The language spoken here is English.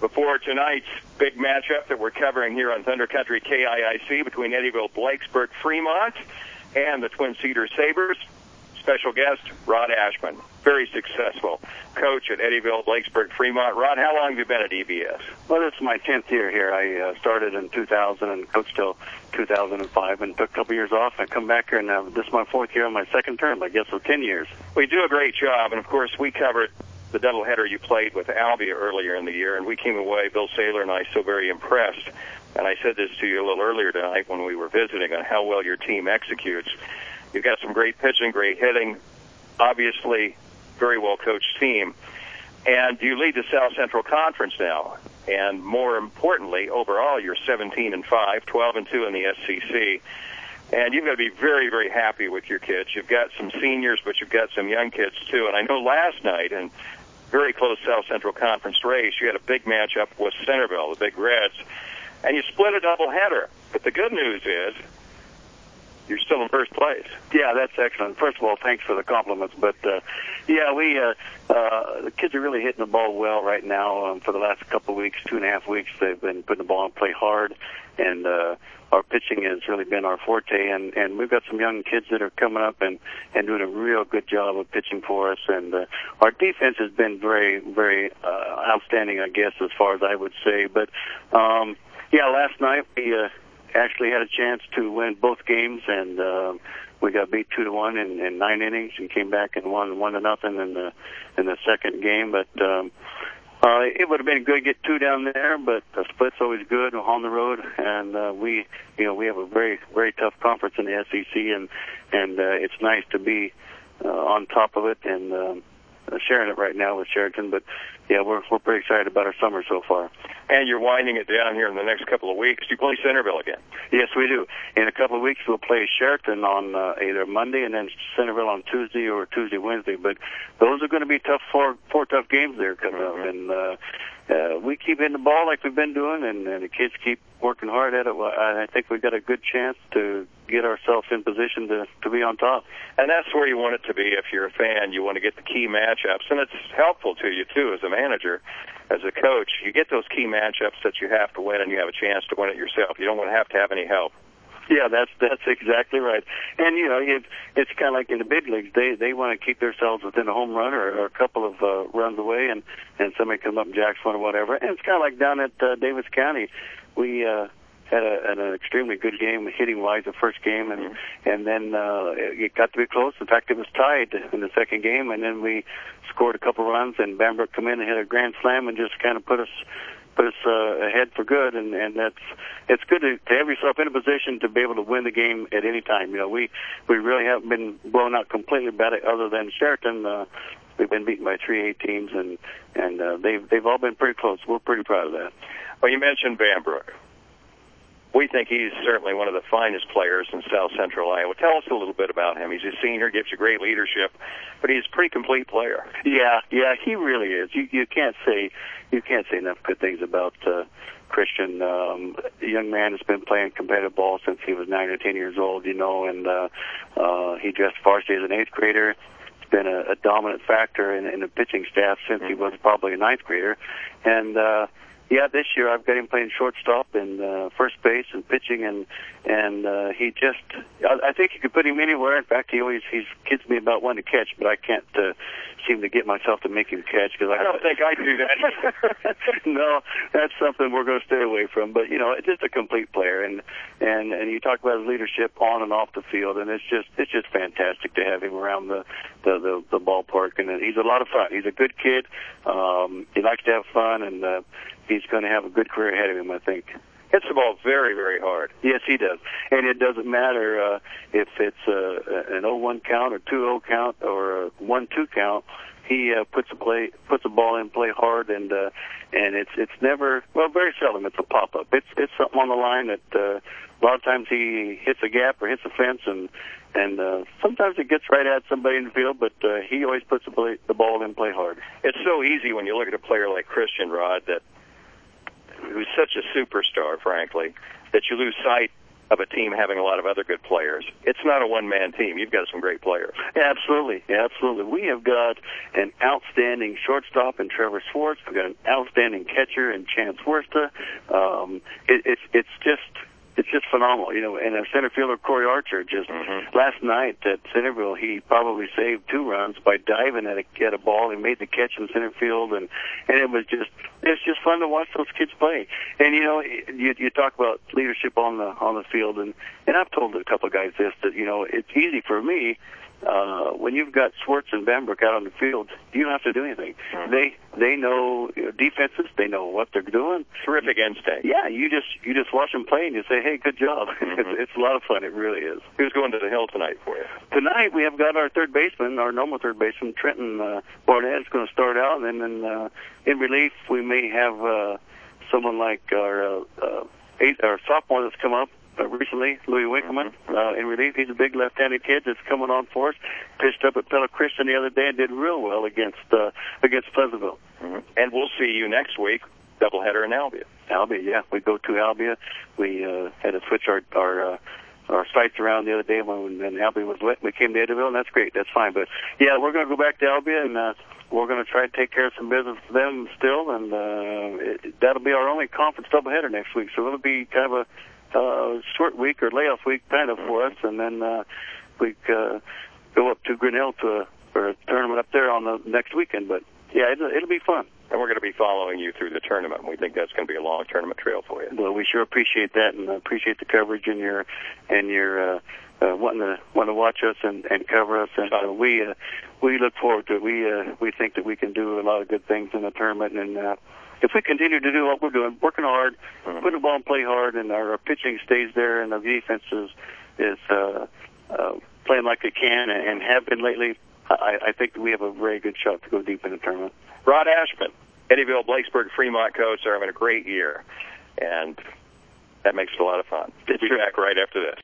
before tonight's big matchup that we're covering here on Thunder Country KIIC between Eddyville, Blakesburg, Fremont, and the Twin Cedar Sabres. Special guest, Rod Ashman, very successful coach at Eddyville, Blakesburg, Fremont. Rod, how long have you been at EBS? Well, this is my 10th year here. I started in 2000 and coached till 2005 and took a couple years off and come back here, and this is my 4th year on my 2nd term, I guess, so 10 years. We do a great job, and of course we covered the doubleheader you played with Albia earlier in the year, and we came away, Bill Saylor and I, so very impressed. And I said this to you a little earlier tonight when we were visiting on how well your team executes. You've got some great pitching, great hitting, obviously very well-coached team. And you lead the South Central Conference now. And more importantly, overall, you're 17-5, 12-2 in the SCC. And you've got to be very, very happy with your kids. You've got some seniors, but you've got some young kids, too. And I know last night, in very close South Central Conference race, you had a big matchup with Centerville, the Big Reds, and you split a doubleheader. But the good news is you're still in first place. Yeah, that's excellent. First of all, thanks for the compliments. But, the kids are really hitting the ball well right now. For the last couple of weeks, 2.5 weeks, they've been putting the ball in play hard. And our pitching has really been our forte. And we've got some young kids that are coming up and doing a real good job of pitching for us. And our defense has been very, very outstanding, I guess, as far as I would say. But, last night we actually had a chance to win both games, and we got beat 2-1 in 9 innings, and came back and won 1-0 in the second game. But it would have been good to get 2 down there, but the split's always good on the road, and we have a very, very tough conference in the SEC, and it's nice to be on top of it and sharing it right now with Sheraton. But yeah, we're pretty excited about our summer so far. And you're winding it down here in the next couple of weeks. Do you play Centerville again? Yes, we do. In a couple of weeks, we'll play Sheraton on either Monday and then Centerville on Tuesday or Tuesday, Wednesday. But those are going to be four tough games there coming up. And we keep hitting the ball like we've been doing, and the kids keep working hard at it. I think we've got a good chance to get ourselves in position to be on top. And that's where you want it to be if you're a fan. You want to get the key matchups. And it's helpful to you, too, as a manager, as a coach. You get those key matchups that you have to win, and you have a chance to win it yourself. You don't want to have any help. Yeah, that's exactly right. And, it's kind of like in the big leagues. They want to keep themselves within a home run or a couple of runs away, and somebody come up and jacks one or whatever. And it's kind of like down at Davis County. We had an extremely good game hitting-wise the first game, and then it got to be close. In fact, it was tied in the second game, and then we scored a couple runs, and Bamberg come in and hit a grand slam and just kind of put us ahead for good, and it's good to have yourself in a position to be able to win the game at any time. We really haven't been blown out completely by it, other than Sheraton. We've been beaten by 3A teams, and they've all been pretty close. We're pretty proud of that. Well, you mentioned Bamberg. We think he's certainly one of the finest players in South Central Iowa. Tell us a little bit about him. He's a senior, gives you great leadership, but he's a pretty complete player. Yeah, he really is. You can't say enough good things about Christian. A young man has been playing competitive ball since he was 9 or 10 years old, and he dressed varsity as an 8th grader. He's been a dominant factor in the pitching staff since he was probably a 9th grader, and this year I've got him playing shortstop and first base and pitching, and he just, I think you could put him anywhere. In fact, he kids me about one to catch, but I can't seem to get myself to make him catch, because I don't think I do that. No, that's something we're going to stay away from. But it's just a complete player, and you talk about his leadership on and off the field, and it's just fantastic to have him around the ballpark, and he's a lot of fun. He's a good kid. He likes to have fun, and he's going to have a good career ahead of him, I think. Hits the ball very, very hard. Yes, he does. And it doesn't matter if it's an 0-1 count or 2-0 count or a 1-2 count. He puts the ball in play hard, and it's never, well, very seldom it's a pop-up. It's something on the line that a lot of times he hits a gap or hits a fence, and sometimes it gets right at somebody in the field, but he always puts the ball in play hard. It's so easy when you look at a player like Christian, Rod, who's such a superstar, frankly, that you lose sight of a team having a lot of other good players. It's not a one-man team. You've got some great players. Yeah, absolutely. Yeah, absolutely. We have got an outstanding shortstop in Trevor Swartz. We've got an outstanding catcher in Chance Wersta. It's just phenomenal, you know. And our center fielder Corey Archer just last night at Centerville, he probably saved 2 runs by diving at a ball. He made the catch in center field, and it's just fun to watch those kids play. And you know, you talk about leadership on the field, and I've told a couple of guys this, that you know, it's easy for me. When you've got Swartz and Bamberg out on the field, you don't have to do anything. They know defenses. They know what they're doing. Terrific instinct. Yeah, you just watch them play and you say, hey, good job. It's a lot of fun. It really is. Who's going to the hill tonight for you? Tonight we have got our third baseman, our normal third baseman, Trenton Barnett, is going to start out, and then in relief we may have someone like our sophomore that's come up recently, Louis Winkleman, in relief. He's a big left-handed kid that's coming on for us. Pitched up at Pella Christian the other day and did real well against Pleasantville. And we'll see you next week, doubleheader in Albia. Albia, yeah. We go to Albia. We had to switch our sites around the other day when Albia was wet. We came to Eddyville, and that's great. That's fine. But, yeah, we're going to go back to Albia, and we're going to try to take care of some business for them still, and that'll be our only conference doubleheader next week. So it'll be kind of a short week or layoff week kind of for us, and then we go up to Grinnell for a tournament up there on the next weekend. But yeah, it'll be fun. And we're going to be following you through the tournament. We think that's going to be a long tournament trail for you. Well, we sure appreciate that, and appreciate the coverage and your wanting to watch us and cover us. And we look forward to it. We think that we can do a lot of good things in the tournament, and if we continue to do what we're doing, working hard, putting the ball and play hard, and our pitching stays there, and the defense is playing like it can and have been lately, I think we have a very good shot to go deep in the tournament. Rod Ashman, Eddyville, Blakesburg, Fremont coach, are having a great year, and that makes it a lot of fun. We'll be back right after this.